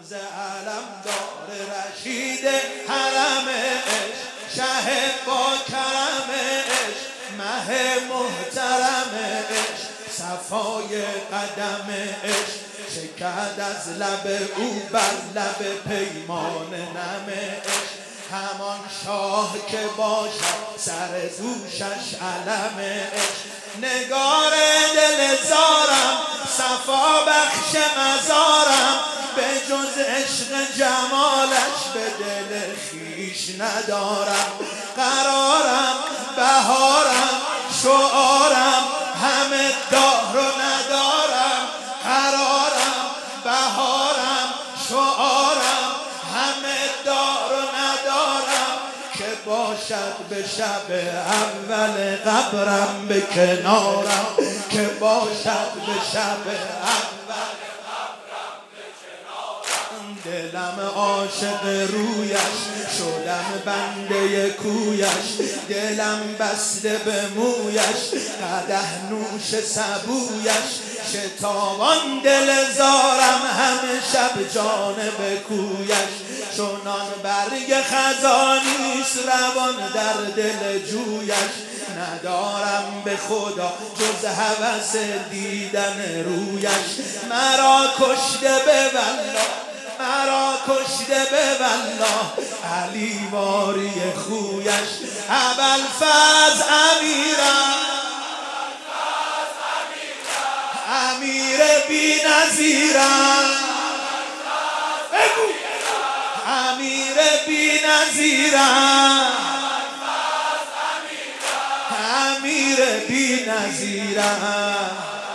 رمز علم دار رشید حرمش، شه با کرمش، مه محترمش، صفای قدمش شکد از لب او بر لب پیمان نمش. همان شاه که باشد سر دوشش علمش، نگار دل زارم صفا بخش مزارم، به جز عشق جمالش به دل خویش ندارم. قرارم بهارم شعارم همه دار و ندارم، قرارم بهارم شعارم همه دار و ندارم، که باشد به شب اول قبرم به کنارم، که باشد به شب اول قبرم به کنارم. دلم عاشق رویش شدم بنده کویش، دلم بسته به مویش قدح نوش سبویش، شتابان دل زارم همه شب جانب کویش، چونان برگ خزانیست روان در دل جویش، ندارم به خدا جز هوس دیدن رویش. مرا کشته به والله، مرا کشته به والله علی واری خویش. ابوالفضل امیرم، امیر بی نظیرم، امیر بی نظیرم، امیر بی نظیرم،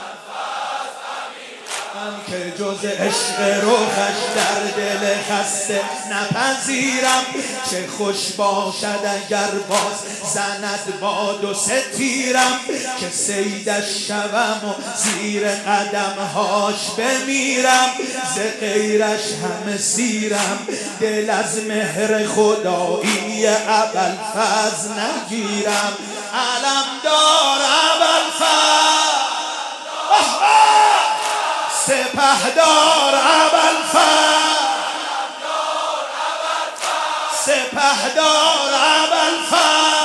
که جز عشق روحش در دل خسته نپذیرم. چه خوش باشد اگر باز زند باد و ستیرم، که صیدش شوم و زیر قدمهاش بمیرم، ز غیرش همه سیرم دل از مهر خدایی ابوالفضل نگیرم. علمدار ابوالفضل، سپهدار ابوالفضل، سپهدار ابوالفضل،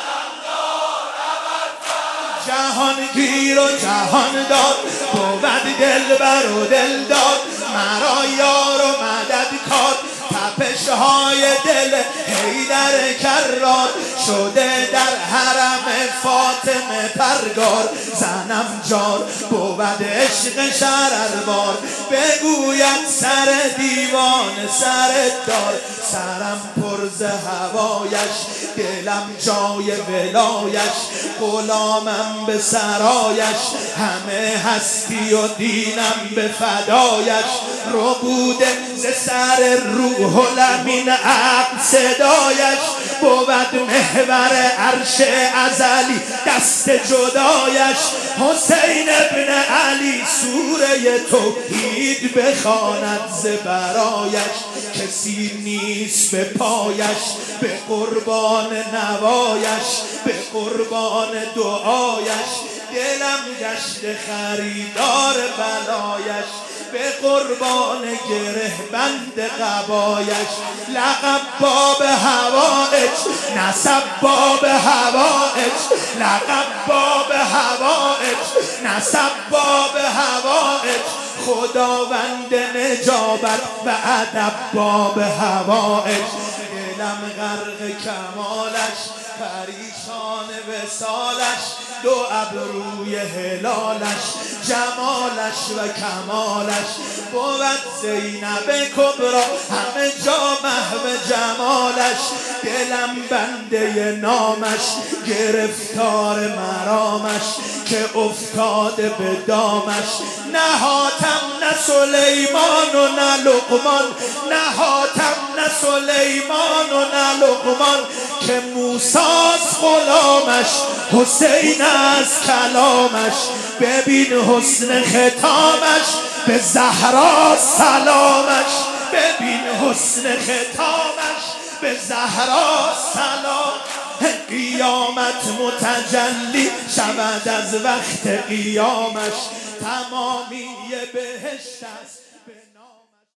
جهانگیر و جهاندار بود دلبر و دلدار، مرا یار و مددکار، تپش های دل حیدر کرار، شده در حرم فاطمه پرگار، زنم جار بود عشق شرربار، بگوید سر دیوان سر دار، سرم پر ز هوایش دلم جای ولایش، غلامم به سرایش همه هستی و دینم به فدایش، ربوده ز سر روح الامین عقل صدایش، بود محور عرش ازلی دست جدایش، حسین ابن علی سوره توحید بخواند ز برایش، کسی نیست به پایش به قربان نوایش، به قربان دعایش، دلم گشت خریدار بلایش، به قربان گره بند قبایش، لقب باب هوایج نسب باب هوایج، لقب باب هوایج نسب باب هوایج، خداوند نجابت و ادب باب هوایج، دلم غرق کمالش پریشان وصالش، دو ابروی هلالش جمالش و کمالش، بود زینب کبرا همه جا محو جمالش، دلم بنده نامش گرفتار مرامش، که افتاده به دامش، نهاتم نه سلیمان و نه لقمان، نهاتم نه سلیمان و نه لقمان، که موسی's غلامش حسین از کلامش، ببین حسن ختامش به زهرا سلامش، ببین حسن ختامش به زهرا سلام، قیامت متجلی شود از وقت قیامش، تمامی بهشت است.